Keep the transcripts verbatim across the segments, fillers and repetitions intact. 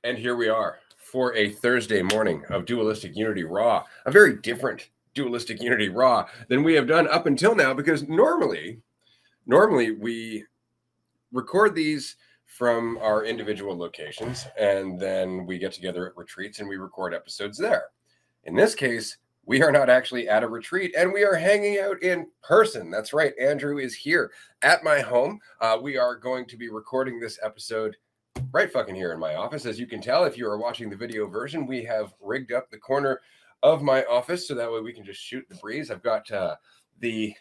And here we are for a Thursday morning of Dualistic Unity Raw, a very different Dualistic Unity Raw than we have done up until now, because normally, normally we record these from our individual locations, and then we get together at retreats and we record episodes there. In this case, we are not actually at a retreat, and we are hanging out in person. That's right. Andrew is here at my home. Uh, we are going to be recording this episode right fucking here in my office. As you can tell, if you are watching the video version, we have rigged up the corner of my office so that way we can just shoot the breeze. I've got uh, the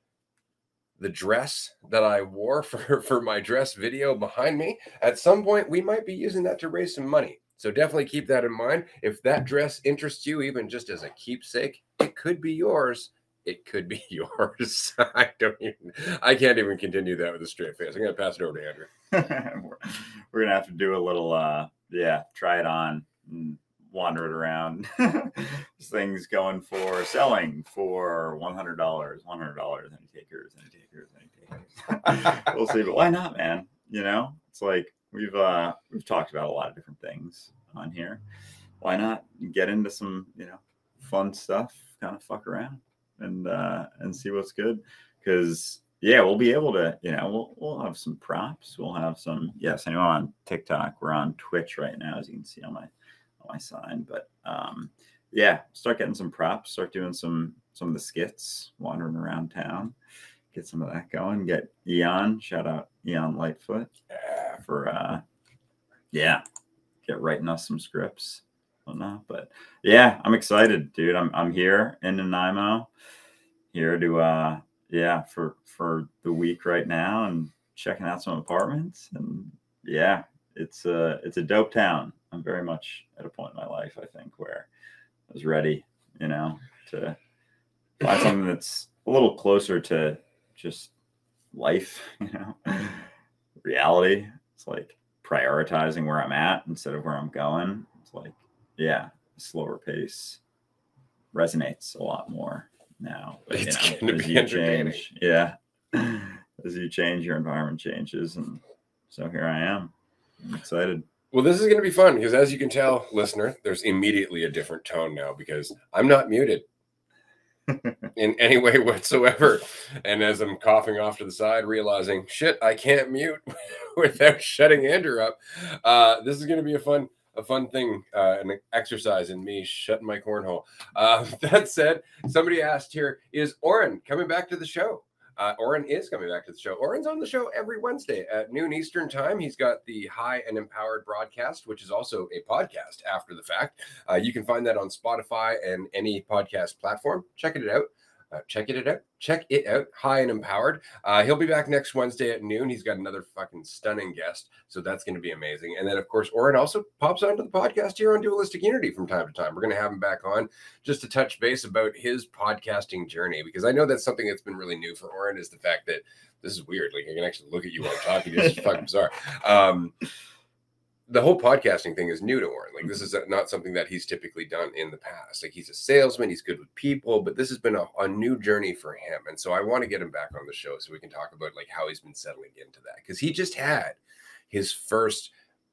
the dress that I wore for, for my dress video behind me. At some point, we might be using that to raise some money. So definitely keep that in mind. If that dress interests you, even just as a keepsake, it could be yours. It could be yours. I don't even, I can't even continue that with a straight face. I'm going to pass it over to Andrew. we're, we're going to have to do a little, uh, yeah, try it on and wander it around. This thing's going for selling for one hundred dollars, one hundred dollars. Any takers, any takers, any takers. We'll see, but why not, man? You know, it's like we've, uh, we've talked about a lot of different things on here. Why not get into some, you know, fun stuff, kind of fuck around and, uh, and see what's good. Cause yeah, we'll be able to, you know, we'll, we'll have some props. We'll have some, yes, I know on TikTok, we're on Twitch right now, as you can see on my, on my sign, but, um, yeah, start getting some props, start doing some, some of the skits, wandering around town, get some of that going, get Eon, shout out Eon Lightfoot for, uh, yeah, get writing us some scripts. Whatnot. But yeah, I'm excited, dude. I'm, I'm here in Nanaimo, here to, uh, yeah, for, for the week right now and checking out some apartments. And yeah, it's a, it's a dope town. I'm very much at a point in my life, I think, where I was ready, you know, to find something that's a little closer to just life, you know, reality. It's like prioritizing where I'm at instead of where I'm going. It's like, yeah, a slower pace resonates a lot more now. But, It's you know, going to as be you entertaining. change, yeah, as you change, your environment changes, and so here I am. I'm excited. Well, this is going to be fun because, as you can tell, listener, there's immediately a different tone now because I'm not muted in any way whatsoever. And as I'm coughing off to the side, realizing, shit, I can't mute without shutting Andrew up. Uh, this is going to be a fun, a fun thing, uh, an exercise in me shutting my cornhole. Uh, that said, somebody asked here, is Oren coming back to the show? Uh, Oren is coming back to the show. Oren's on the show every Wednesday at noon Eastern time. He's got the High and Empowered broadcast, which is also a podcast after the fact. Uh, you can find that on Spotify and any podcast platform. Check it out. Uh, check it out. Check it out. High and Empowered. Uh, he'll be back next Wednesday at noon. He's got another fucking stunning guest, so that's going to be amazing. And then, of course, Oren also pops onto the podcast here on Dualistic Unity from time to time. We're going to have him back on just to touch base about his podcasting journey, because I know that's something that's been really new for Oren, is the fact that this is weird. Like, I can actually look at you while I'm talking. This is fucking bizarre. Um, the whole podcasting thing is new to Oren. Like, this is not something that he's typically done in the past. Like, he's a salesman, he's good with people, but this has been a, a new journey for him. And so I want to get him back on the show so we can talk about like how he's been settling into that. Because he just had his first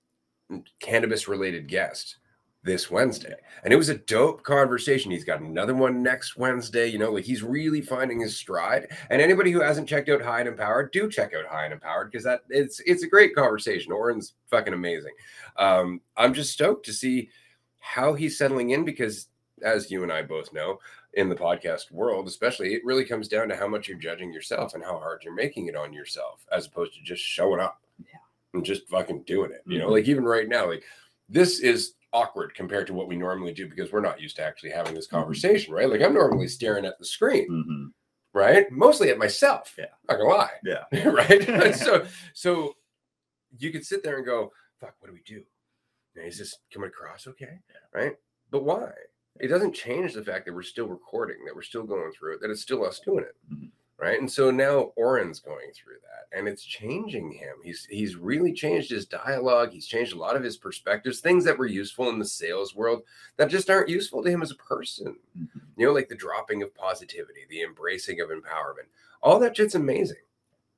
cannabis related guest this Wednesday, and it was a dope conversation. He's got another one next Wednesday. You know, like, he's really finding his stride. And anybody who hasn't checked out High and Empowered, do check out High and Empowered, because that it's it's a great conversation. Oren's fucking amazing. Um, I'm just stoked to see how he's settling in, because as you and I both know, in the podcast world especially, it really comes down to how much you're judging yourself and how hard you're making it on yourself, as opposed to just showing up yeah. and just fucking doing it. You know, Mm-hmm. like, even right now, like, this is awkward compared to what we normally do, because we're not used to actually having this conversation, right? Like, I'm normally staring at the screen, Mm-hmm. right? Mostly at myself. Yeah. Not gonna lie. Yeah. Right. so, so you could sit there and go, fuck, what do we do? Is this coming across okay? Yeah. Right. But why? It doesn't change the fact that we're still recording, that we're still going through it, that it's still us doing it. Mm-hmm. Right. And so now Oren's going through that, and it's changing him. He's he's really changed his dialogue. He's changed a lot of his perspectives, things that were useful in the sales world that just aren't useful to him as a person. Mm-hmm. You know, like the dropping of positivity, the embracing of empowerment. All that shit's amazing.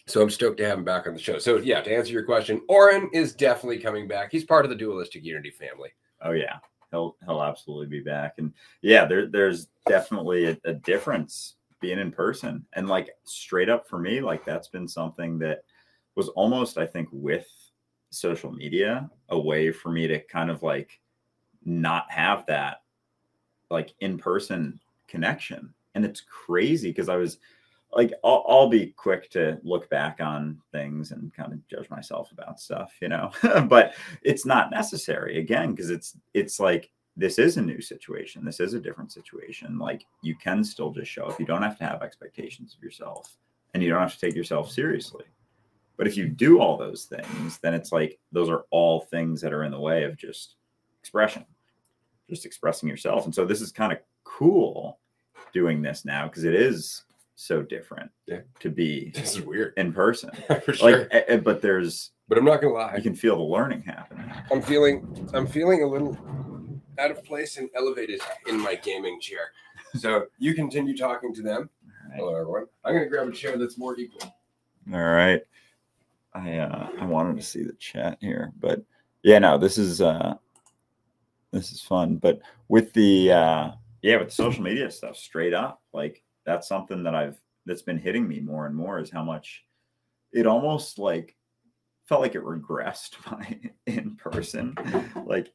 So I'm stoked to have him back on the show. So yeah, to answer your question, Oren is definitely coming back. He's part of the Dualistic Unity family. Oh yeah, he'll he'll absolutely be back. And yeah, there there's definitely a, a difference being in person. And like straight up for me, like that's been something that was almost, I think, with social media, a way for me to kind of like not have that like in-person connection. And it's crazy because I was like, I'll, I'll be quick to look back on things and kind of judge myself about stuff, you know, but it's not necessary again, because it's, it's like, this is a new situation. This is a different situation. Like you can still just show up. You don't have to have expectations of yourself, and you don't have to take yourself seriously. But if you do all those things, then it's like, those are all things that are in the way of just expression, just expressing yourself. And so this is kind of cool doing this now, because it is so different yeah. to be this is weird in person. For sure. Like, but there's, but I'm not gonna lie, you can feel the learning happening. I'm feeling, I'm feeling a little out of place and elevated in my gaming chair. So you continue talking to them. All right. Hello, everyone. I'm gonna grab a chair that's more equal. All right. I uh, I wanted to see the chat here, but yeah, no, this is uh, this is fun. But with the uh, yeah, with the social media stuff, straight up, like that's something that I've that's been hitting me more and more, is how much it almost like felt like it regressed my in person, like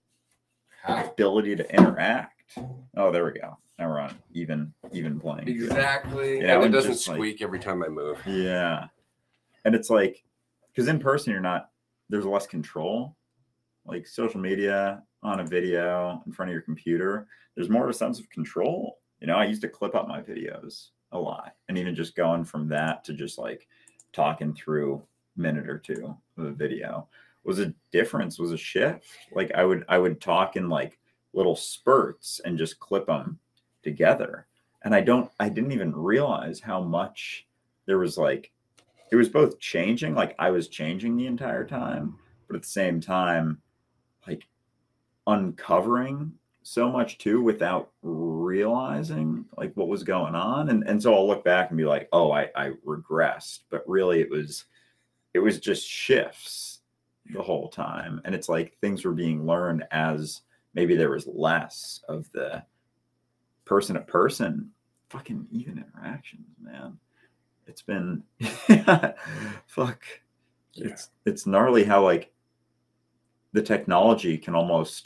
ability to interact. Oh, there we go. Now we're on even even playing. Exactly. You know, and it and doesn't just, squeak like, every time I move. Yeah, and it's like, because in person you're not, there's less control. Like social media, on a video in front of your computer, there's more of a sense of control. You know, I used to clip up my videos a lot, and even just going from that to just like talking through a minute or two of a video was a difference, was a shift. Like I would, I would talk in like little spurts and just clip them together. And I don't, I didn't even realize how much there was like, it was both changing, like I was changing the entire time, but at the same time, like uncovering so much too without realizing like what was going on. And and so I'll look back and be like, oh, I, I regressed, but really it was, it was just shifts the whole time. And it's like things were being learned as maybe there was less of the person to person fucking even interactions, man. It's been fuck. Yeah. It's it's gnarly how like the technology can almost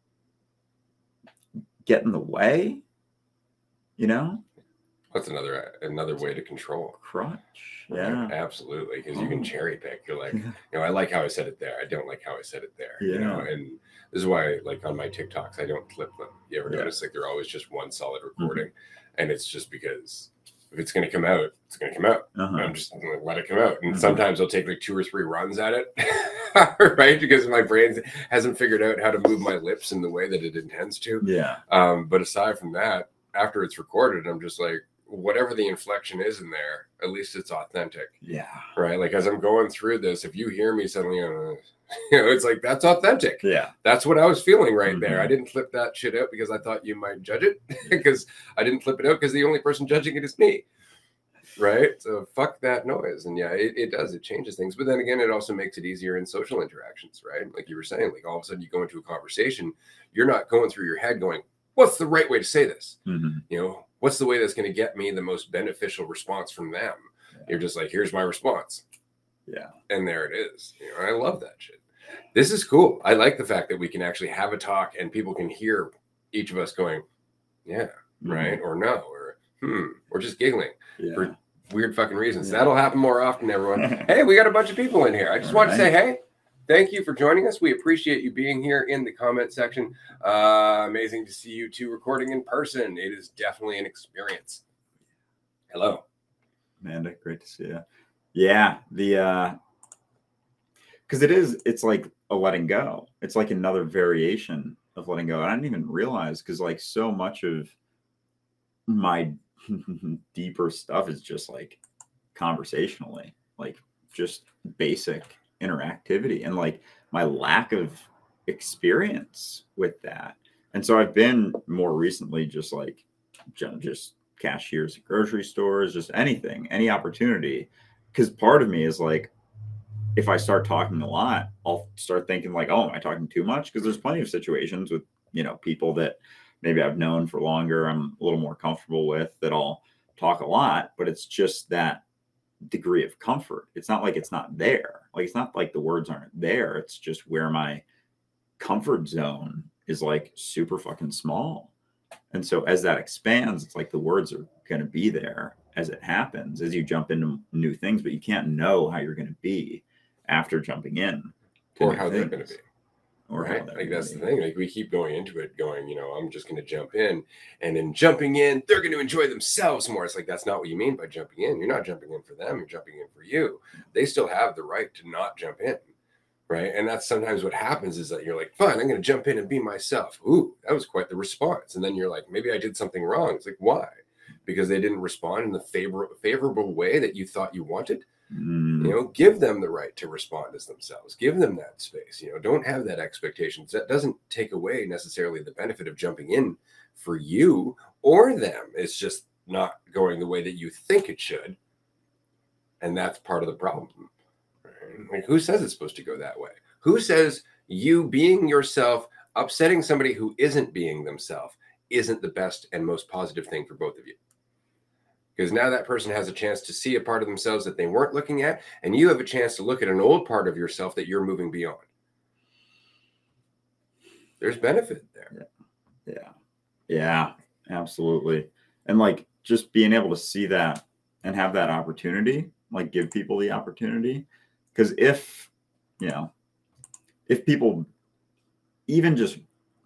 get in the way, you know? That's another another way to control. Crunch. Right? Yeah. Absolutely. Because you can cherry pick. You're like, Yeah. you know, I like how I said it there. I don't like how I said it there. Yeah. You know, and this is why like on my TikToks, I don't clip them. You ever Yeah. notice like they're always just one solid recording? Mm-hmm. And it's just because if it's gonna come out, it's gonna come out. Uh-huh. I'm just gonna let it come out. And Mm-hmm. sometimes I'll take like two or three runs at it. Right? Because my brain hasn't figured out how to move my lips in the way that it intends to. Yeah. Um, but aside from that, after it's recorded, I'm just like, whatever the inflection is in there, at least it's authentic. Yeah. Right. Like as I'm going through this, if you hear me suddenly, uh, you know, it's like, that's authentic. Yeah. That's what I was feeling right Mm-hmm. there. I didn't flip that shit out because I thought you might judge it, because I didn't flip it out because the only person judging it is me. Right. So fuck that noise. And yeah, it, it does. It changes things. But then again, it also makes it easier in social interactions. Right. Like you were saying, like all of a sudden you go into a conversation, you're not going through your head going, what's the right way to say this? Mm-hmm. You know, what's the way that's going to get me the most beneficial response from them? Yeah. You're just like, here's my response. Yeah. And there it is. You know, I love that shit. This is cool. I like the fact that we can actually have a talk and people can hear each of us going, yeah, mm-hmm. right, or no, or hmm, or just giggling yeah. for weird fucking reasons. Yeah. That'll happen more often, everyone. Hey, we got a bunch of people in here. I just All want right. to say, hey, thank you for joining us. We appreciate you being here in the comment section. Uh, amazing to see you two recording in person. It is definitely an experience. Hello. Amanda, great to see you. Yeah, the uh because it is, it's like a letting go. It's like another variation of letting go. And I didn't even realize, because like so much of my deeper stuff is just like conversationally, like just basic interactivity, and like my lack of experience with that. And so I've been more recently just like just cashiers at grocery stores, just anything, any opportunity, because part of me is like, if I start talking a lot, I'll start thinking like, oh, am I talking too much? Because there's plenty of situations with, you know, people that maybe I've known for longer, I'm a little more comfortable with, that I'll talk a lot, but it's just that degree of comfort. It's not like it's not there. Like, it's not like the words aren't there. It's just where my comfort zone is like super fucking small. And so as that expands, it's like the words are going to be there as it happens, as you jump into new things, but you can't know how you're going to be after jumping in. Or how they're going to be. Or right? how Like, that's be. the thing. Like, we keep going into it going, you know, I'm just going to jump in, and in jumping in, they're going to enjoy themselves more. It's like, that's not what you mean by jumping in. You're not jumping in for them. You're jumping in for you. They still have the right to not jump in. Right. And that's sometimes what happens, is that you're like, fine, I'm going to jump in and be myself. Ooh, that was quite the response. And then you're like, maybe I did something wrong. It's like, why? Because they didn't respond in the favor- favorable way that you thought you wanted. Mm. You know, give them the right to respond as themselves. Give them that space. You know, don't have that expectations. That doesn't take away necessarily the benefit of jumping in for you or them. It's just not going the way that you think it should. And that's part of the problem. Like, who says it's supposed to go that way? Who says you being yourself, upsetting somebody who isn't being themselves, isn't the best and most positive thing for both of you? Because now that person has a chance to see a part of themselves that they weren't looking at, and you have a chance to look at an old part of yourself that you're moving beyond. There's benefit there. Yeah. Yeah. Yeah, absolutely. And like, just being able to see that and have that opportunity, like, give people the opportunity. Because if, you know, if people even just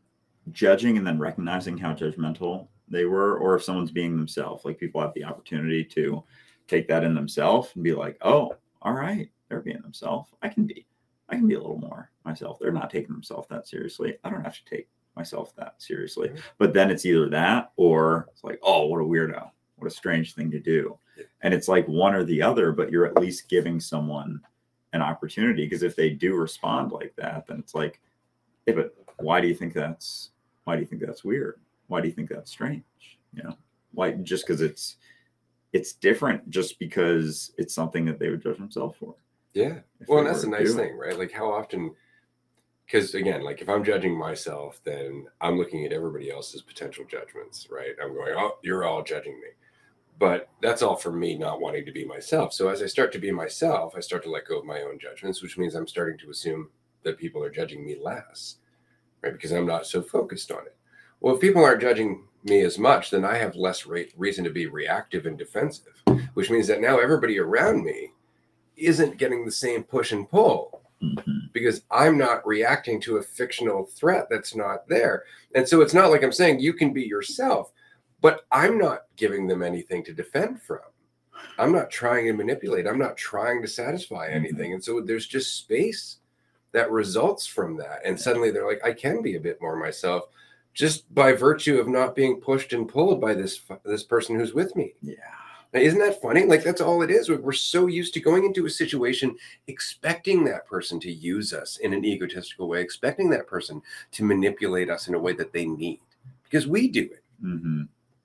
judging and then recognizing how judgmental they were, or if someone's being themselves, like, people have the opportunity to take that in themselves and be like, oh, all right, they're being themselves. I can be, I can be a little more myself. They're not taking themselves that seriously. I don't have to take myself that seriously. Mm-hmm. But then it's either that, or it's like, oh, what a weirdo. What a strange thing to do. Yeah. And it's like one or the other, but you're at least giving someone an opportunity. Because if they do respond like that, then it's like, yeah, but why do you think that's, why do you think that's weird? Why do you think that's strange? You know, why? Just because it's, it's different, just because it's something that they would judge themselves for. Yeah. Well, and that's a nice thing, right? Like, how often, because again, like, if I'm judging myself, then I'm looking at everybody else's potential judgments, right? I'm going, oh, you're all judging me. But that's all for me not wanting to be myself. So as I start to be myself, I start to let go of my own judgments, which means I'm starting to assume that people are judging me less, right? Because I'm not so focused on it. Well, if people aren't judging me as much, then I have less re- reason to be reactive and defensive, which means that now everybody around me isn't getting the same push and pull, mm-hmm. because I'm not reacting to a fictional threat that's not there. And so it's not like I'm saying you can be yourself, but I'm not giving them anything to defend from. I'm not trying to manipulate. I'm not trying to satisfy anything. Mm-hmm. And so there's just space that results from that. And suddenly they're like, I can be a bit more myself, just by virtue of not being pushed and pulled by this this person who's with me. Yeah. Now, isn't that funny? Like, that's all it is. We're so used to going into a situation expecting that person to use us in an egotistical way, expecting that person to manipulate us in a way that they need, because we do it. Mm-hmm.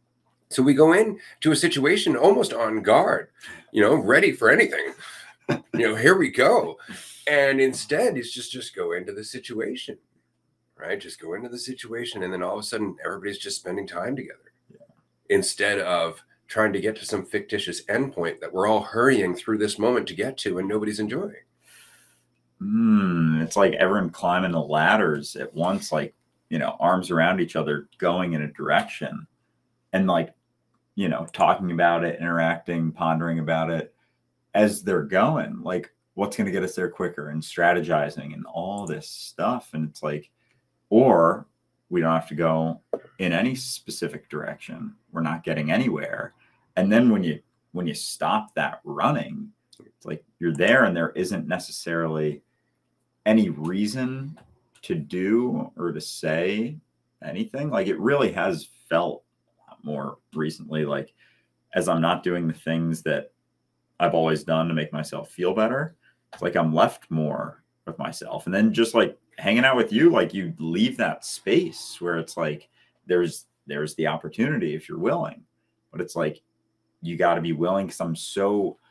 So we go into a situation almost on guard, you know, ready for anything. You know, here we go. And instead, it's just, just go into the situation. Right? Just go into the situation, and then all of a sudden everybody's just spending time together, yeah. instead of trying to get to some fictitious endpoint that we're all hurrying through this moment to get to and nobody's enjoying. Mm, it's like everyone climbing the ladders at once, like, you know, arms around each other, going in a direction, and like, you know, talking about it, interacting, pondering about it as they're going, like, what's going to get us there quicker, and strategizing and all this stuff. And it's like, or we don't have to go in any specific direction. We're not getting anywhere. And then when you when you stop that running, it's like you're there and there isn't necessarily any reason to do or to say anything. Like, it really has felt a lot more recently, like, as I'm not doing the things that I've always done to make myself feel better, it's like I'm left more with myself. And then just like hanging out with you, like, you leave that space where it's like there's there's the opportunity if you're willing, but it's like you got to be willing, because I'm so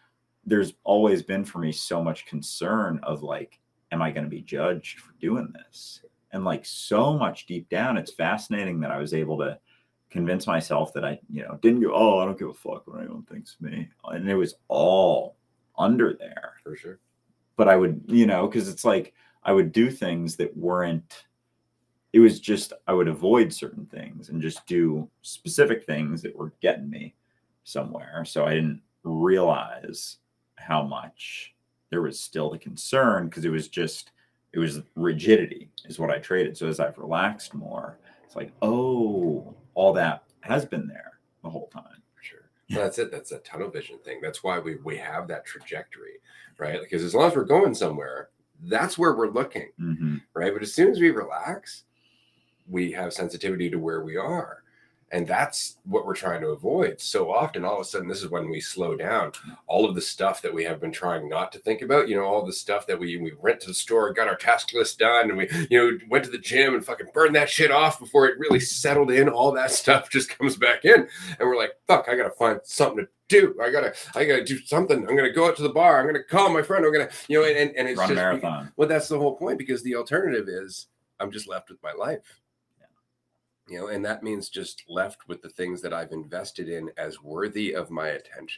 there's always been for me so much concern of like, am I going to be judged for doing this? And like so much deep down, it's fascinating that I was able to convince myself that I, you know, didn't go, oh, I don't give a fuck what anyone thinks of me. And it was all under there. For sure. But I would, you know, because it's like I would do things that weren't, it was just, I would avoid certain things and just do specific things that were getting me somewhere. So I didn't realize how much there was still the concern, because it was just, it was rigidity is what I traded. So as I've relaxed more, it's like, oh, all that has been there the whole time. For sure. Well, that's it. That's a tunnel vision thing. That's why we, we have that trajectory, right? Because as long as we're going somewhere, that's where we're looking, Mm-hmm. right? But as soon as we relax, we have sensitivity to where we are. And that's what we're trying to avoid. So often, all of a sudden, this is when we slow down. All of the stuff that we have been trying not to think about, you know, all the stuff that we we went to the store, got our task list done, and we, you know, went to the gym and fucking burned that shit off before it really settled in. All that stuff just comes back in. And we're like, fuck, I got to find something to do. I got to, I got to do something. I'm going to go out to the bar. I'm going to call my friend. I'm going to, you know, and, and it's Run just, marathon. Well, that's the whole point, because the alternative is I'm just left with my life. You know, and that means just left with the things that I've invested in as worthy of my attention.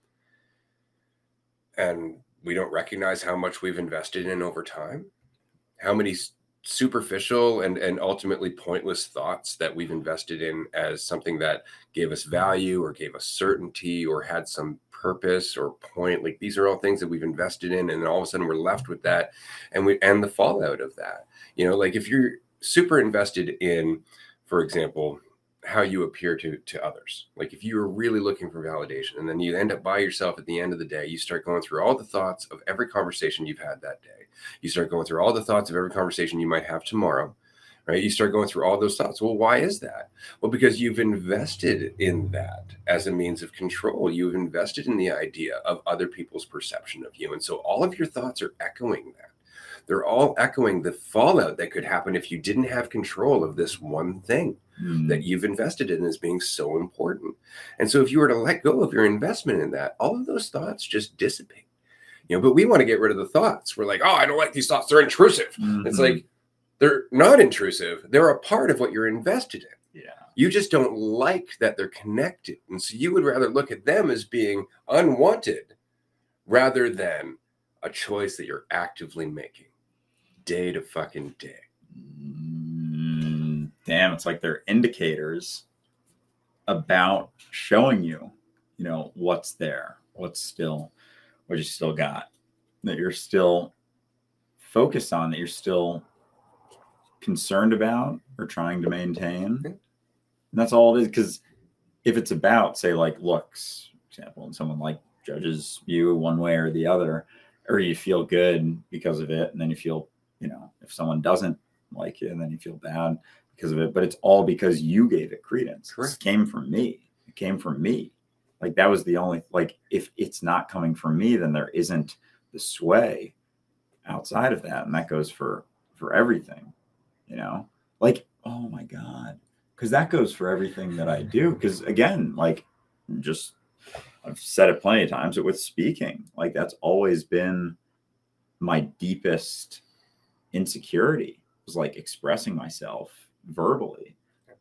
And we don't recognize how much we've invested in over time, how many superficial and, and ultimately pointless thoughts that we've invested in as something that gave us value or gave us certainty or had some purpose or point. Like, these are all things that we've invested in, and then all of a sudden we're left with that, and we and the fallout of that. You know, like if you're super invested in, for example, how you appear to, to others. Like if you are really looking for validation, and then you end up by yourself at the end of the day, you start going through all the thoughts of every conversation you've had that day. You start going through all the thoughts of every conversation you might have tomorrow, right? You start going through all those thoughts. Well, why is that? Well, because you've invested in that as a means of control. You've invested in the idea of other people's perception of you. And so all of your thoughts are echoing that. They're all echoing the fallout that could happen if you didn't have control of this one thing mm. that you've invested in as being so important. And so if you were to let go of your investment in that, all of those thoughts just dissipate. You know, but we want to get rid of the thoughts. We're like, oh, I don't like these thoughts. They're intrusive. Mm-hmm. It's like, they're not intrusive. They're a part of what you're invested in. Yeah. You just don't like that they're connected. And so you would rather look at them as being unwanted rather than a choice that you're actively making. Day to fucking day. Mm, damn, it's like they're indicators about showing you, you know, what's there, what's still, what you still got, that you're still focused on, that you're still concerned about or trying to maintain. And that's all it is. Because if it's about, say, like looks, for example, and someone like judges you one way or the other, or you feel good because of it, and then you feel, you know, if someone doesn't like you, and then you feel bad because of it, but it's all because you gave it credence. Correct. It came from me. It came from me. Like that was the only, like, if it's not coming from me, then there isn't the sway outside of that. And that goes for, for everything, you know, like, oh my God. Cause that goes for everything that I do. Cause again, like just, I've said it plenty of times, but with speaking, like that's always been my deepest insecurity, was like expressing myself verbally.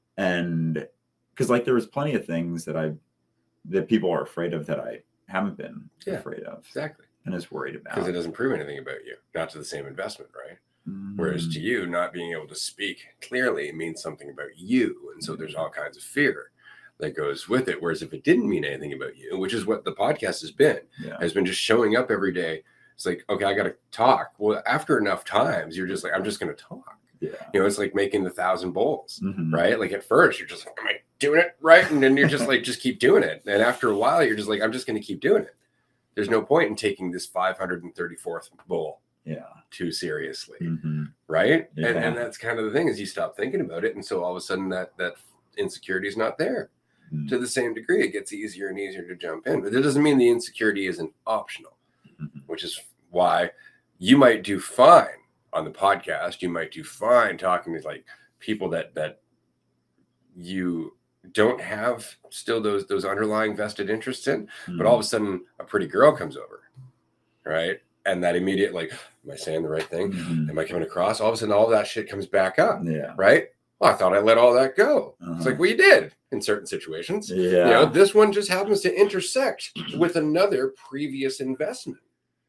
And because like there was plenty of things that I that people are afraid of that I haven't been yeah, afraid of. Exactly. And is worried about. Because it doesn't prove anything about you, not to the same investment, right? Mm. Whereas to you, not being able to speak clearly means something about you. And so mm. there's all kinds of fear that goes with it. Whereas if it didn't mean anything about you, which is what the podcast has been, yeah. has been just showing up every day. It's like, okay, I got to talk. Well, after enough times, you're just like, I'm just going to talk. Yeah. You know, it's like making the thousand bowls, mm-hmm. right? Like at first you're just like, am I doing it right? And then you're just like, just keep doing it. And after a while, you're just like, I'm just going to keep doing it. There's no point in taking this five hundred thirty-fourth bowl yeah. too seriously. Mm-hmm. Right. Yeah. And, and that's kind of the thing, is you stop thinking about it. And so all of a sudden that, that insecurity is not there mm-hmm. to the same degree. It gets easier and easier to jump in, but it doesn't mean the insecurity isn't optional, mm-hmm. which is why you might do fine on the podcast. You might do fine talking to like people that, that you don't have still those those underlying vested interests in, Mm-hmm. but all of a sudden a pretty girl comes over, right? And that immediate, like, am I saying the right thing? Mm-hmm. Am I coming across? All of a sudden, all of that shit comes back up, Yeah. right? Well, I thought I let all that go. Uh-huh. It's like, well, you did in certain situations. Yeah. You know, this one just happens to intersect with another previous investment.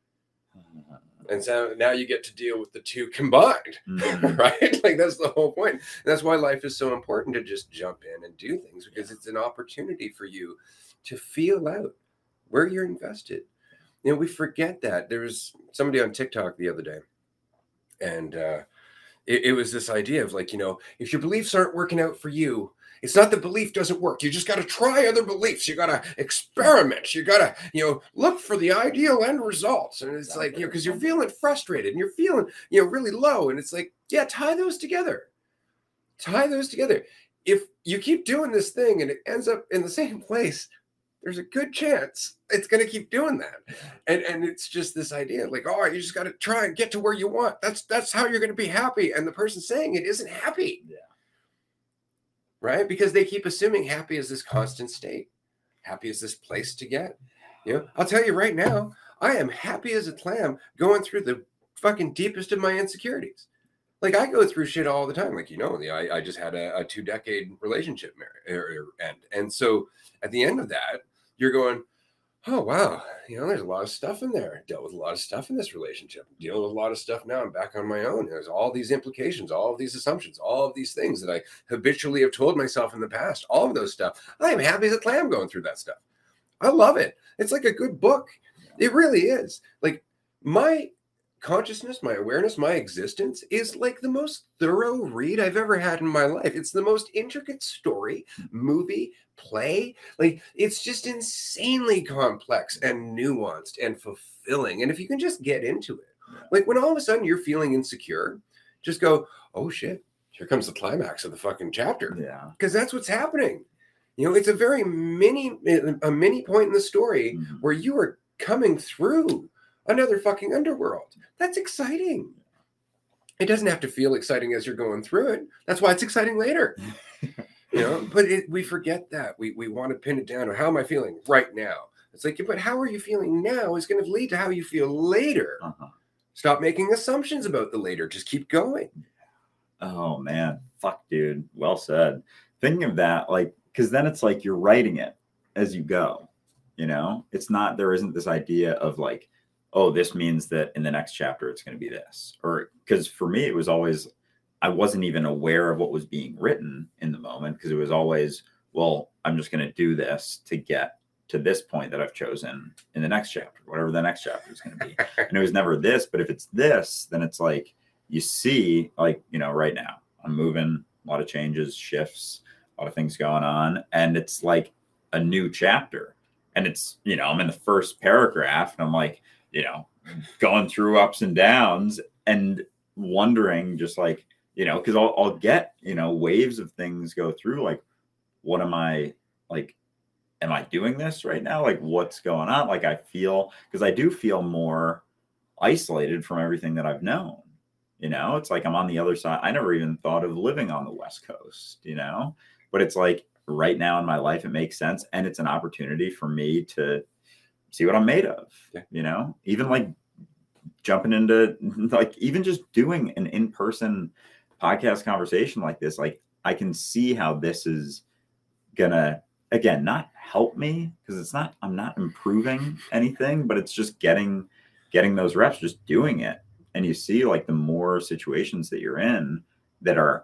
And so now you get to deal with the two combined, Mm-hmm. right? Like, that's the whole point. And that's why life is so important to just jump in and do things, because it's an opportunity for you to feel out where you're invested. You know, we forget that. There was somebody on TikTok the other day, and uh, it, it was this idea of like, you know, if your beliefs aren't working out for you, it's not the belief doesn't work. You just got to try other beliefs. You got to experiment. You got to, you know, look for the ideal end results. And it's like, you know, because you're feeling frustrated and you're feeling, you know, really low. And it's like, yeah, tie those together. Tie those together. If you keep doing this thing and it ends up in the same place, there's a good chance it's going to keep doing that. And and it's just this idea like, all right, you just got to try and get to where you want. That's that's how you're going to be happy. And the person saying it isn't happy. Yeah. Right? Because they keep assuming happy is this constant state. Happy is this place to get. You know, I'll tell you right now, I am happy as a clam going through the fucking deepest of my insecurities. Like, I go through shit all the time. Like, you know, I, I just had a, a two decade relationship marriage or, or end. And so at the end of that, you're going, oh, wow, you know, there's a lot of stuff in there. I dealt with a lot of stuff in this relationship. I'm dealing with a lot of stuff now. I'm back on my own. There's all these implications, all of these assumptions, all of these things that I habitually have told myself in the past, all of those stuff. I am happy as a clam going through that stuff. I love it. It's like a good book. It really is. Like, my consciousness, my awareness, my existence is like the most thorough read I've ever had in my life. It's the most intricate story, movie, play. Like, it's just insanely complex and nuanced and fulfilling. And if you can just get into it, yeah. Like when all of a sudden you're feeling insecure, just go, oh shit, here comes the climax of the fucking chapter. Yeah. Because that's what's happening. You know, it's a very mini, a mini point in the story mm-hmm. where you are coming through another fucking underworld. That's exciting. It doesn't have to feel exciting as you're going through it. That's why it's exciting later. You know, but it, we forget that. We we want to pin it down. How am I feeling right now? It's like, but how are you feeling now is going to lead to how you feel later. Uh-huh. Stop making assumptions about the later. Just keep going. Oh, man. Fuck, dude. Well said. Thinking of that, like, because then it's like you're writing it as you go. You know, it's not, there isn't this idea of like, oh, this means that in the next chapter it's going to be this. Or because for me, it was always, I wasn't even aware of what was being written in the moment, because it was always, well, I'm just going to do this to get to this point that I've chosen in the next chapter, whatever the next chapter is going to be. And it was never this, but if it's this, then it's like, you see, like, you know, right now I'm moving, a lot of changes, shifts, a lot of things going on. And it's like a new chapter. And it's, you know, I'm in the first paragraph and I'm like, you know, going through ups and downs and wondering just like, you know, because I'll, I'll get, you know, waves of things go through. Like, what am I like? Am I doing this right now? Like, what's going on? Like, I feel, because I do feel more isolated from everything that I've known. You know, it's like I'm on the other side. I never even thought of living on the West Coast, you know, but it's like right now in my life, it makes sense. And it's an opportunity for me to see what I'm made of, yeah. You know, even like jumping into like even just doing an in-person podcast conversation like this. Like, I can see how this is gonna, again, not help me, because it's not, I'm not improving anything, but it's just getting, getting those reps, just doing it. And you see like the more situations that you're in that are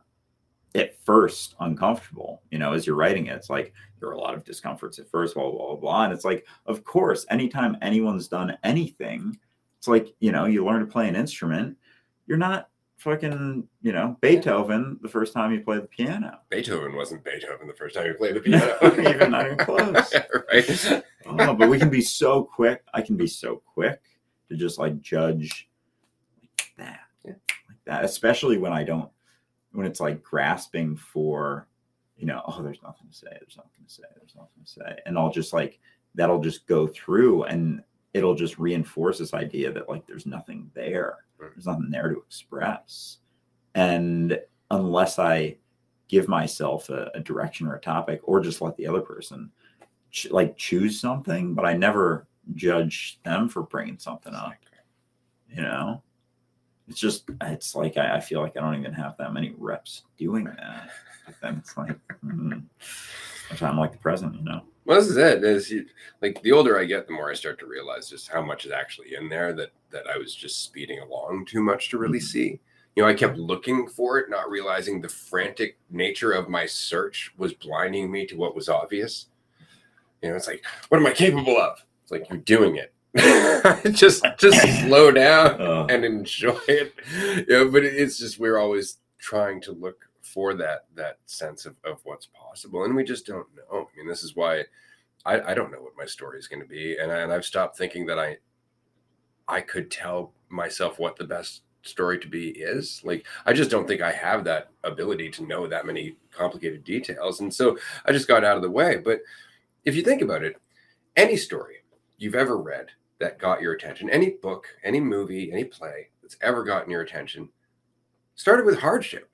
at first uncomfortable, you know, as you're writing it, it's like there are a lot of discomforts at first, blah, blah, blah, blah. And it's like, of course, anytime anyone's done anything, it's like, you know, you learn to play an instrument. You're not fucking, you know, Beethoven the first time you play the piano. Beethoven wasn't Beethoven the first time you played the piano. Even not even close. Right. Oh, but we can be so quick. I can be so quick to just like judge like that, yeah. like that, especially when I don't, when it's like grasping for, you know, oh, there's nothing to say. There's nothing to say. There's nothing to say. And I'll just like, that'll just go through and it'll just reinforce this idea that like, there's nothing there. There's nothing there to express. And unless I give myself a, a direction or a topic, or just let the other person ch- like choose something, but I never judge them for bringing something up. You know, it's just, it's like, I, I feel like I don't even have that many reps doing that. But then it's like, mm, I'm like the present, you know? Well, this is it. Is you, like the older I get, the more I start to realize just how much is actually in there that that I was just speeding along too much to really mm-hmm. see. You know, I kept looking for it, not realizing the frantic nature of my search was blinding me to what was obvious. You know, it's like, what am I capable of? It's like, you're doing it. just just slow down uh. and enjoy it. You know, but it's just, we're always trying to look for that that sense of, of what's possible, and we just don't know. I mean, this is why I, I don't know what my story is going to be, and, I, and I've stopped thinking that I I could tell myself what the best story to be is. Like, I just don't think I have that ability to know that many complicated details, and so I just got out of the way. But if you think about it, any story you've ever read that got your attention, any book, any movie, any play that's ever gotten your attention, started with hardship.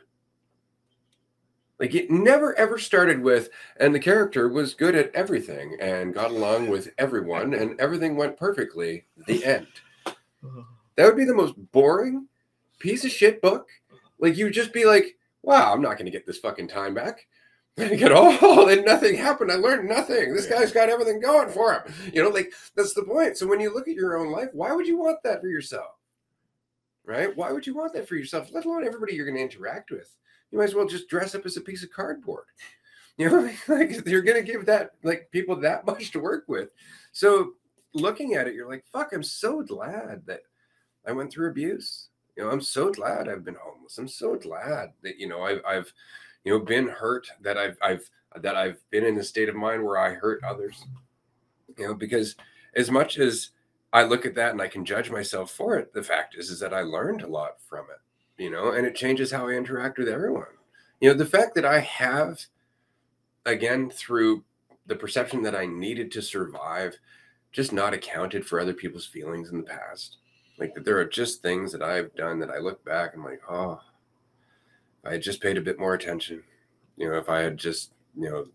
Like, it never ever started with, and the character was good at everything and got along with everyone and everything went perfectly. The end. That would be the most boring piece of shit book. Like, you'd just be like, wow, I'm not going to get this fucking time back. I'm going to get all, and nothing happened. I learned nothing. This guy's got everything going for him. You know, like, that's the point. So when you look at your own life, why would you want that for yourself? Right? Why would you want that for yourself? Let alone everybody you're going to interact with. You might as well just dress up as a piece of cardboard. You know, like, you're going to give that, like, people that much to work with. So looking at it, you're like, fuck, I'm so glad that I went through abuse. You know, I'm so glad I've been homeless. I'm so glad that, you know, I've, I've, you know, been hurt, that I've, I've, that I've been in a state of mind where I hurt others, you know, because as much as I look at that and I can judge myself for it, the fact is, is that I learned a lot from it. You know, and it changes how I interact with everyone. You know, the fact that I have, again, through the perception that I needed to survive, just not accounted for other people's feelings in the past. Like, that there are just things that I've done that I look back and I'm like, oh, if I had just paid a bit more attention, you know, if I had just, you know,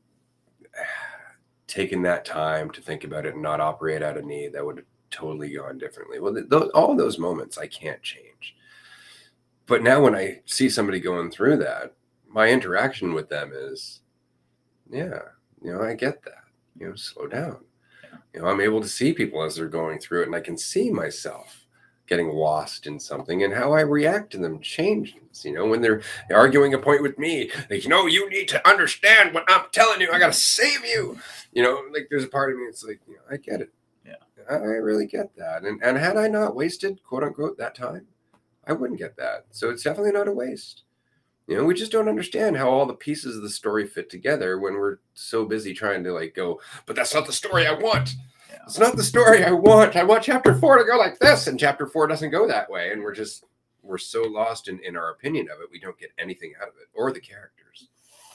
taken that time to think about it and not operate out of need, that would have totally gone differently. Well, th- th- all those moments I can't change. But now when I see somebody going through that, my interaction with them is, yeah, you know, I get that, you know, slow down. You know, I'm able to see people as they're going through it, and I can see myself getting lost in something and how I react to them changes. You know, when they're arguing a point with me, like, no, you need to understand what I'm telling you. I got to save you. You know, like, there's a part of me that's like, you know, I get it. Yeah, I really get that. And, and had I not wasted, quote unquote, that time, I wouldn't get that. So it's definitely not a waste. You know, we just don't understand how all the pieces of the story fit together when we're so busy trying to, like, go, but that's not the story I want. Yeah. It's not the story I want. I want chapter four to go like this, and chapter four doesn't go that way. And we're just, we're so lost in, in our opinion of it, we don't get anything out of it or the characters.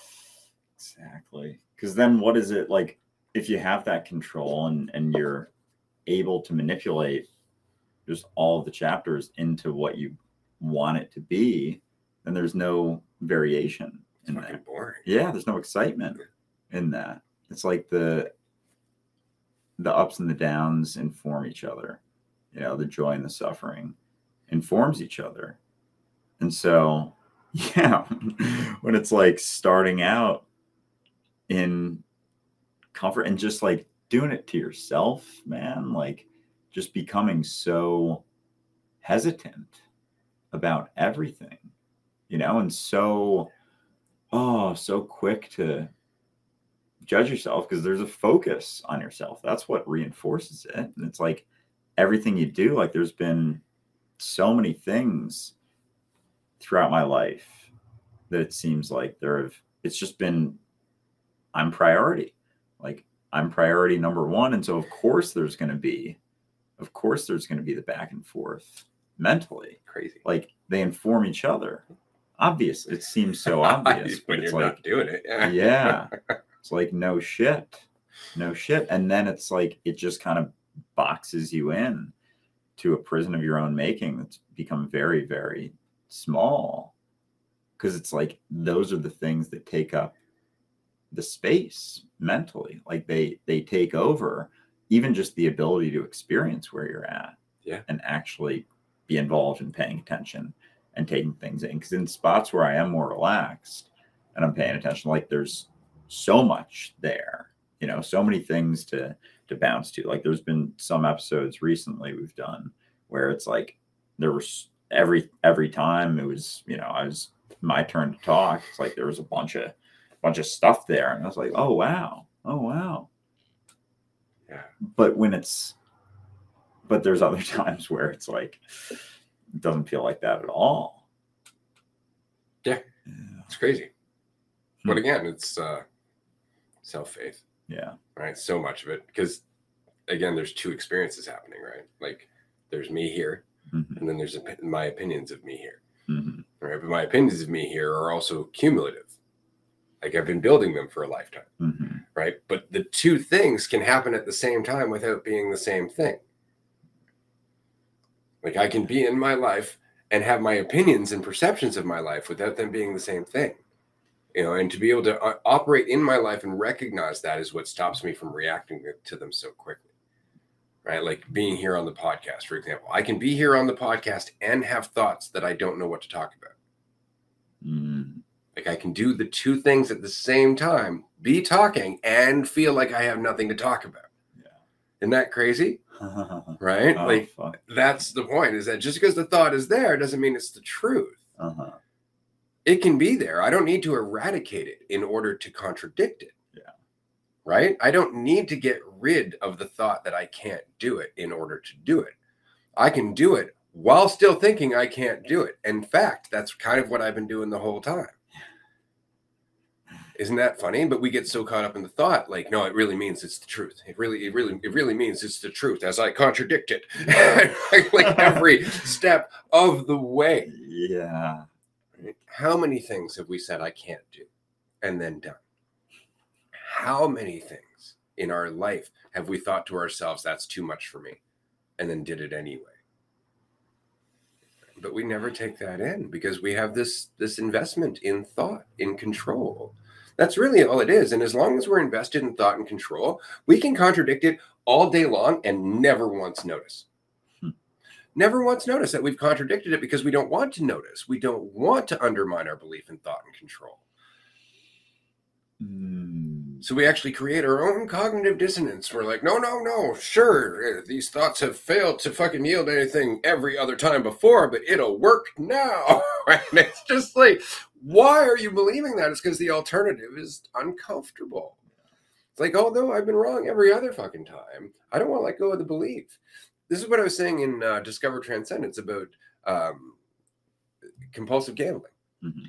Exactly. Because then what is it like, if you have that control and, and you're able to manipulate just all of the chapters into what you want it to be, then there's no variation in it's that. Boring. Yeah, there's no excitement in that. It's like the the ups and the downs inform each other. You know, the joy and the suffering informs each other. And so, yeah, when it's like starting out in comfort and just like doing it to yourself, man, like just becoming so hesitant about everything, you know, and so, oh, so quick to judge yourself because there's a focus on yourself. That's what reinforces it. And it's like everything you do, like there's been so many things throughout my life that it seems like there have, it's just been, I'm priority. Like I'm priority number one. And so of course there's going to be, of course there's going to be the back and forth mentally. Crazy. Like they inform each other. Obvious. It seems so obvious. When but it's you're like, not doing it. Yeah. Yeah. It's like, no shit, no shit. And then it's like, it just kind of boxes you in to a prison of your own making that's become very, very small because it's like those are the things that take up the space mentally. Like they they take over even just the ability to experience where you're at. Yeah. And actually be involved in paying attention and taking things in. Because in spots where I am more relaxed and I'm paying attention, like there's so much there, you know, so many things to to bounce to. Like there's been some episodes recently we've done where it's like there was every every time it was, you know, I was my turn to talk. It's like there was a bunch of bunch of stuff there, and I was like, oh wow, oh wow. Yeah. But when it's but there's other times where it's like it doesn't feel like that at all. Yeah, yeah. It's crazy. But again, it's uh, self-faith. Yeah. Right. So much of it, because again, there's two experiences happening, right? Like there's me here, mm-hmm. and then there's op- my opinions of me here. Mm-hmm. Right. But my opinions of me here are also cumulative. Like I've been building them for a lifetime. Mm-hmm. Right. But the two things can happen at the same time without being the same thing. Like I can be in my life and have my opinions and perceptions of my life without them being the same thing. You know, and to be able to uh, operate in my life and recognize that is what stops me from reacting to them so quickly, right? Like being here on the podcast, for example, I can be here on the podcast and have thoughts that I don't know what to talk about. Mm. Like I can do the two things at the same time, be talking and feel like I have nothing to talk about. Yeah. Isn't that crazy? Right? Oh, like fuck. That's the point, is that just because the thought is there doesn't mean it's the truth. Uh-huh. It can be there. I don't need to eradicate it in order to contradict it. Yeah. Right? I don't need to get rid of the thought that I can't do it in order to do it. I can do it while still thinking I can't do it. In fact, that's kind of what I've been doing the whole time. Isn't that funny? But we get so caught up in the thought, like, no, it really means it's the truth. It really, it really, it really means it's the truth as I contradict it. Like every step of the way. Yeah. How many things have we said I can't do and then done? How many things in our life have we thought to ourselves, that's too much for me, and then did it anyway? But we never take that in because we have this, this investment in thought, in control. That's really all it is. And as long as we're invested in thought and control, we can contradict it all day long and never once notice. Never once notice that we've contradicted it because we don't want to notice. We don't want to undermine our belief in thought and control. Mm. So we actually create our own cognitive dissonance. We're like, no, no, no, sure, these thoughts have failed to fucking yield anything every other time before, but it'll work now. And it's just like, why are you believing that? It's because the alternative is uncomfortable. It's like, although I've been wrong every other fucking time, I don't want to let go of the belief. This is what I was saying in uh, Discover Transcendence about um, compulsive gambling. Mm-hmm.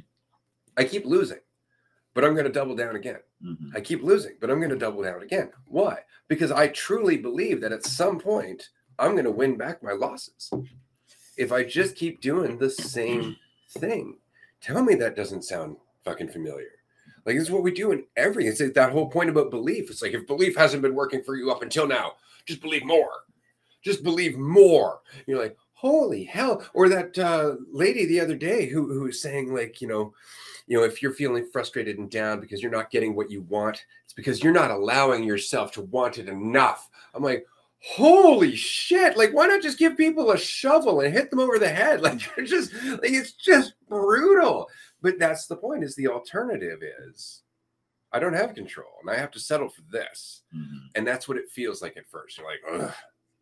I keep losing, but I'm going to double down again. Mm-hmm. I keep losing, but I'm going to double down again. Why? Because I truly believe that at some point, I'm going to win back my losses. If I just keep doing the same thing. Tell me that doesn't sound fucking familiar. Like, this is what we do in everything. It's like that whole point about belief. It's like, if belief hasn't been working for you up until now, just believe more. Just believe more. You're like, holy hell. Or that uh, lady the other day who, who was saying, like, you know, you know, if you're feeling frustrated and down because you're not getting what you want, it's because you're not allowing yourself to want it enough. I'm like, holy shit. Like, why not just give people a shovel and hit them over the head? Like, you're just, like, it's just brutal. But that's the point, is the alternative is I don't have control and I have to settle for this. Mm-hmm. And that's what it feels like at first. You're like, ugh,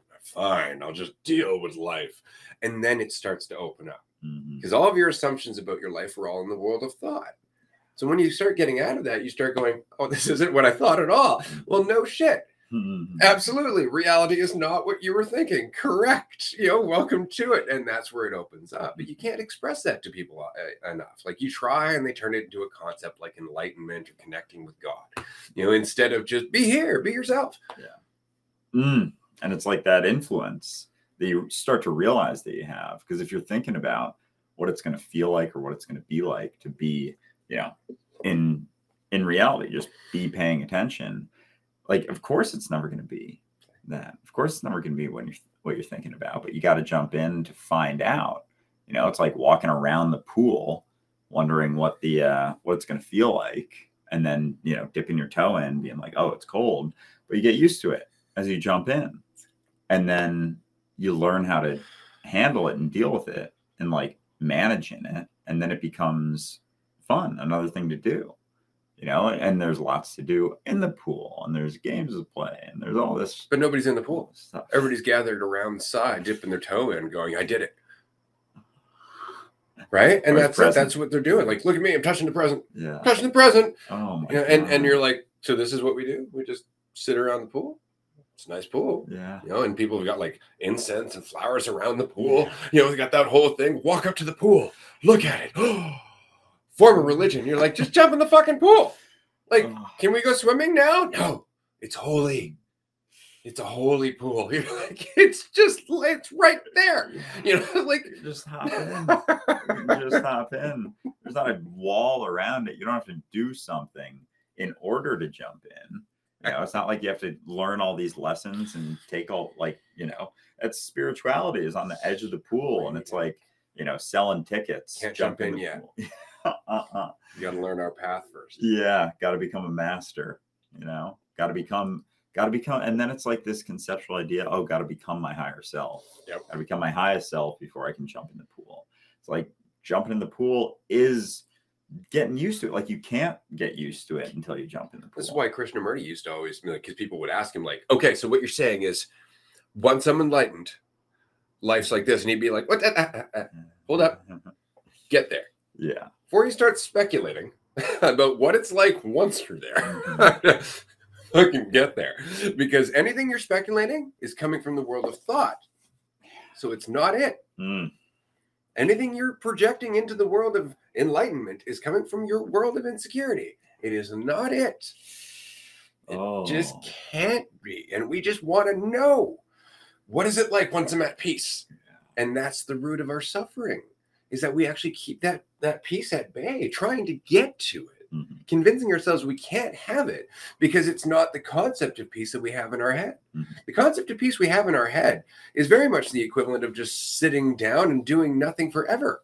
fine, I'll just deal with life. And then it starts to open up. Because mm-hmm. all of your assumptions about your life are all in the world of thought. So when you start getting out of that, you start going, oh, this isn't what I thought at all. Well, no shit. Mm-hmm. Absolutely. Reality is not what you were thinking. Correct. You know, welcome to it. And that's where it opens up. But you can't express that to people uh, enough. Like, you try and they turn it into a concept like enlightenment or connecting with God, you know, instead of just be here, be yourself. Yeah. Mm. And it's like that influence that you start to realize that you have. Because if you're thinking about what it's going to feel like or what it's going to be like to be, you know, in in reality, just be paying attention. Like, of course, it's never going to be that. Of course, it's never going to be when you're, what you're thinking about. But you got to jump in to find out. You know, it's like walking around the pool wondering what the uh, what it's going to feel like, and then you know dipping your toe in, being like, oh, it's cold, but you get used to it as you jump in, and then you learn how to handle it and deal with it and like managing it, and then it becomes fun, another thing to do, you know. And there's lots to do in the pool, and there's games to play, and there's all this, but nobody's in the pool. Stuff. Everybody's gathered around the side, dipping their toe in, going, "I did it." Right, and that's it. That's what they're doing. Like, look at me, I'm touching the present. Yeah, I'm touching the present. Oh my you know, and and you're like, so this is what we do? We just sit around the pool. It's a nice pool. Yeah, you know, and people have got like incense and flowers around the pool. Yeah. You know, they got that whole thing. Walk up to the pool, look at it. Form a religion. You're like, just jump in the fucking pool. Like, oh. Can we go swimming now? No, it's holy. It's a holy pool. You're like, it's just, it's right there. You know, like just hop in. Just hop in. There's not a wall around it. You don't have to do something in order to jump in. You know, it's not like you have to learn all these lessons and take all, like, you know, that's spirituality is on the edge of the pool, and it's like, you know, selling tickets. Can't jump in yet. uh-uh. You got to learn our path first. Yeah, got to become a master. You know, got to become. Got to become, and then it's like this conceptual idea. Oh, got to become my higher self. Yep. Got to become my highest self before I can jump in the pool. It's like jumping in the pool is getting used to it. Like you can't get used to it until you jump in the pool. This is why Krishnamurti used to always, like, because people would ask him, like, okay, so what you're saying is, once I'm enlightened, life's like this, and he'd be like, what? Uh, uh, uh, hold up, get there. Yeah. Before you start speculating about what it's like once you're there. Fucking get there, because anything you're speculating is coming from the world of thought, so it's not it. Mm. Anything you're projecting into the world of enlightenment is coming from your world of insecurity. It is not it. It oh. just can't be. And we just want to know, what is it like once I'm at peace? Yeah. And that's the root of our suffering, is that we actually keep that that peace at bay, trying to get to it. Mm-hmm. Convincing ourselves we can't have it because it's not the concept of peace that we have in our head. Mm-hmm. The concept of peace we have in our head is very much the equivalent of just sitting down and doing nothing forever.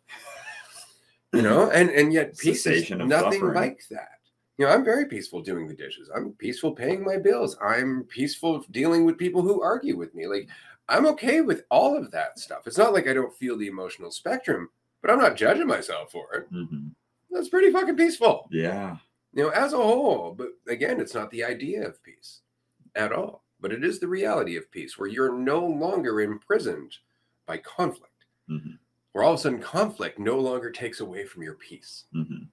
You know, and, and yet peace Cessation is nothing suffering. like that. You know, I'm very peaceful doing the dishes. I'm peaceful paying my bills. I'm peaceful dealing with people who argue with me. Like, I'm okay with all of that stuff. It's not like I don't feel the emotional spectrum, but I'm not judging myself for it. Mm-hmm. That's pretty fucking peaceful. Yeah. You know, as a whole. But again, it's not the idea of peace at all. But it is the reality of peace, where you're no longer imprisoned by conflict. Mm-hmm. Where all of a sudden conflict no longer takes away from your peace. Mm-hmm.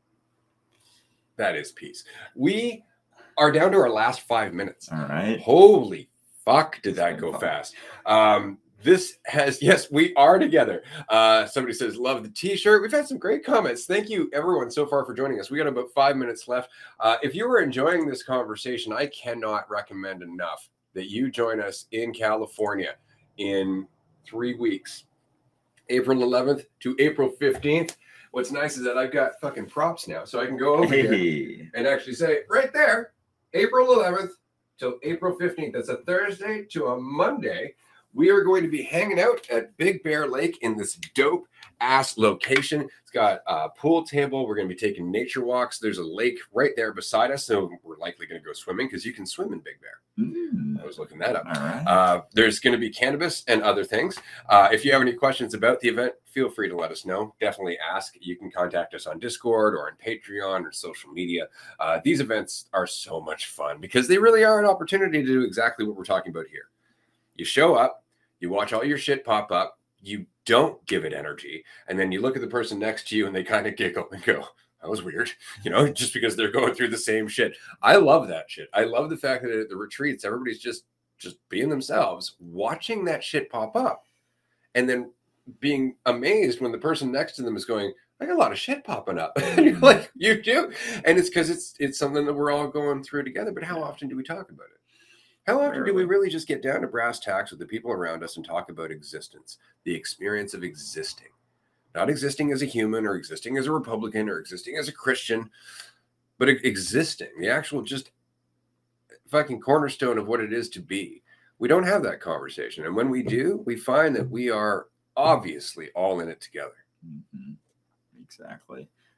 That is peace. We are down to our last five minutes. All right. Holy fuck, did that go fast. Um, This has, yes, we are together. Uh, somebody says, love the t-shirt. We've had some great comments. Thank you, everyone, so far for joining us. We got about five minutes left. Uh, if you are enjoying this conversation, I cannot recommend enough that you join us in California in three weeks, April eleventh to April fifteenth. What's nice is that I've got fucking props now, so I can go over hey. here and actually say right there, April eleventh till April fifteenth. That's a Thursday to a Monday. We are going to be hanging out at Big Bear Lake in this dope ass location. It's got a pool table. We're going to be taking nature walks. There's a lake right there beside us, so we're likely going to go swimming because you can swim in Big Bear. Mm. I was looking that up. All right. Uh, there's going to be cannabis and other things. Uh, if you have any questions about the event, feel free to let us know. Definitely ask. You can contact us on Discord or on Patreon or social media. Uh, these events are so much fun because they really are an opportunity to do exactly what we're talking about here. You show up. You watch all your shit pop up, you don't give it energy, and then you look at the person next to you and they kind of giggle and go, that was weird, you know, just because they're going through the same shit. I love that shit. I love the fact that at the retreats, everybody's just, just being themselves, watching that shit pop up, and then being amazed when the person next to them is going, I got a lot of shit popping up. And you're like, you do? And it's because it's it's something that we're all going through together, but how often do we talk about it? How often do we really just get down to brass tacks with the people around us and talk about existence, the experience of existing, not existing as a human or existing as a Republican or existing as a Christian, but existing, the actual just fucking cornerstone of what it is to be. We don't have that conversation. And when we do, we find that we are obviously all in it together. Mm-hmm. Exactly.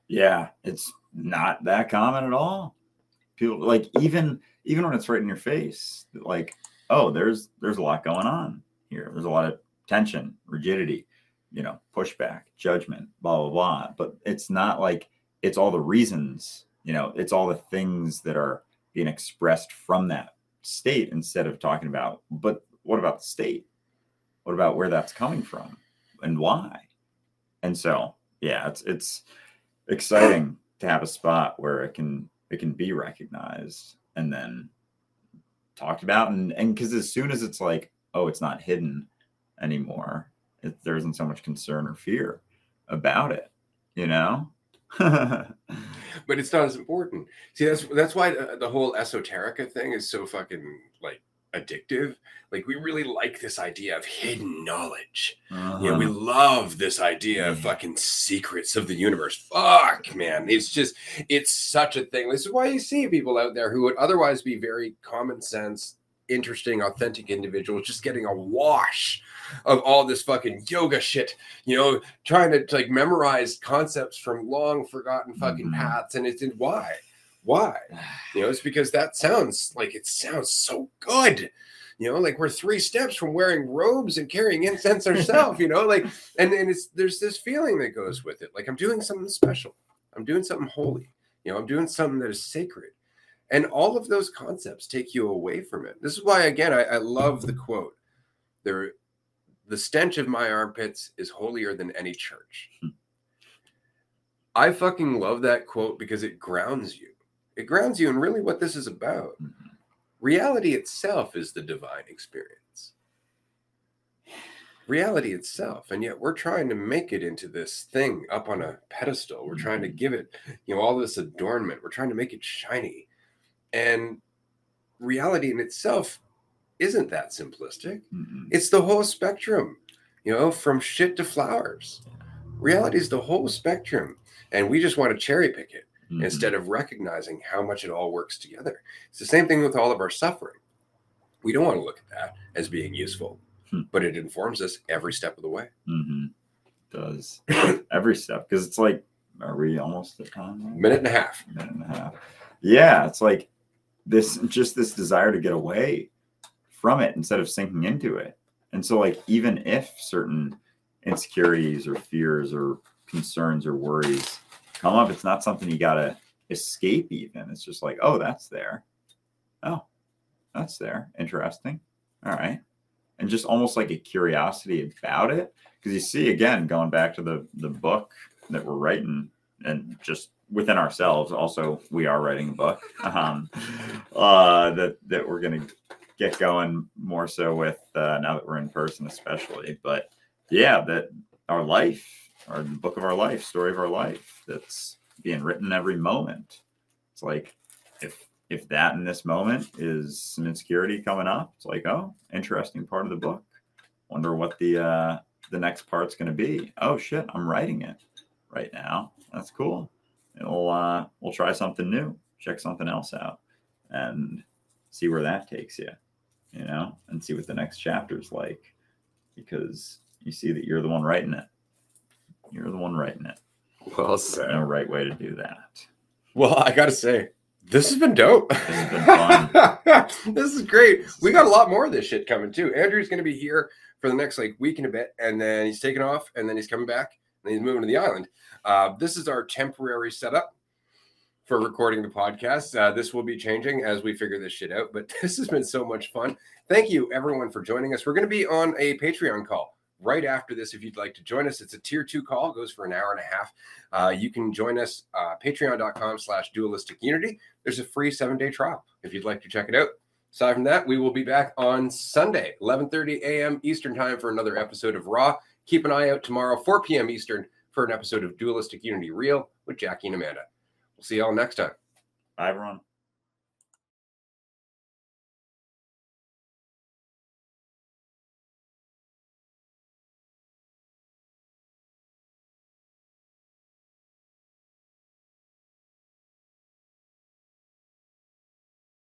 Yeah, it's not that common at all. People like even even when it's right in your face, like, oh, there's there's a lot going on here. There's a lot of tension, rigidity, you know, pushback, judgment, blah blah blah. But it's not like it's all the reasons, you know, it's all the things that are being expressed from that state instead of talking about, but what about the state? What about where that's coming from and why? And so, yeah, it's it's exciting to have a spot where it can it can be recognized and then talked about, and and because as soon as it's like, oh, it's not hidden anymore, it, there isn't so much concern or fear about it, you know. But it's not as important. See, that's that's why the, the whole esoterica thing is so fucking like addictive. Like we really like this idea of hidden knowledge. Uh-huh. You know, we love this idea of fucking secrets of the universe. Fuck, man. It's just, it's such a thing. This is why you see people out there who would otherwise be very common sense, interesting, authentic individuals just getting a wash of all this fucking yoga shit, you know, trying to like memorize concepts from long forgotten fucking mm-hmm. paths. And it's in why? Why? You know, it's because that sounds like it sounds so good. You know, like we're three steps from wearing robes and carrying incense ourselves, you know, like, and, and it's, there's this feeling that goes with it. Like I'm doing something special. I'm doing something holy. You know, I'm doing something that is sacred. And all of those concepts take you away from it. This is why, again, I, I love the quote. There, the stench of my armpits is holier than any church. I fucking love that quote because it grounds you. It grounds you in really what this is about. Mm-hmm. Reality itself is the divine experience. Reality itself. And yet we're trying to make it into this thing up on a pedestal. We're mm-hmm. trying to give it, you know, all this adornment. We're trying to make it shiny. And reality in itself isn't that simplistic. Mm-hmm. It's the whole spectrum, you know, from shit to flowers. Reality is the whole spectrum. And we just want to cherry pick it. Mm-hmm. Instead of recognizing how much it all works together. It's the same thing with all of our suffering. We don't want to look at that as being useful, hmm. but it informs us every step of the way. Mm-hmm. It does. Every step. Because it's like, are we almost at time? Right? Minute and a half. Minute and a half. Yeah, it's like this, just this desire to get away from it instead of sinking into it. And so like, even if certain insecurities or fears or concerns or worries come up, it's not something you gotta escape even. It's just like, oh, that's there. Oh, that's there. Interesting. All right. And just almost like a curiosity about it. Because you see, again, going back to the, the book that we're writing and just within ourselves, also, we are writing a book um, uh, that, that we're going to get going more so with uh, now that we're in person, especially. But yeah, that our life, or the book of our life, story of our life that's being written every moment. It's like, if if that in this moment is some insecurity coming up, it's like, oh, interesting part of the book. Wonder what the uh, the next part's going to be. Oh shit, I'm writing it right now. That's cool. We'll uh, we'll try something new, check something else out, and see where that takes you. You know, and see what the next chapter's like, because you see that you're the one writing it. You're the one writing it. Well said. No right way to do that. Well, I got to say, this has been dope. This has been fun. This is great. We got a lot more of this shit coming too. Andrew's going to be here for the next like week and a bit, and then he's taking off, and then he's coming back, and he's moving to the island. Uh, this is our temporary setup for recording the podcast. Uh, this will be changing as we figure this shit out, but this has been so much fun. Thank you, everyone, for joining us. We're going to be on a Patreon call right after this. If you'd like to join us, it's a tier two call, goes for an hour and a half. Uh, you can join us, uh, patreon.com slash dualistic unity. There's a free seven day trial if you'd like to check it out. Aside from that, we will be back on Sunday, eleven thirty a.m. Eastern time for another episode of Raw. Keep an eye out tomorrow, four p.m. Eastern, for an episode of Dualistic Unity Real with Jackie and Amanda. We'll see y'all next time. Bye, everyone.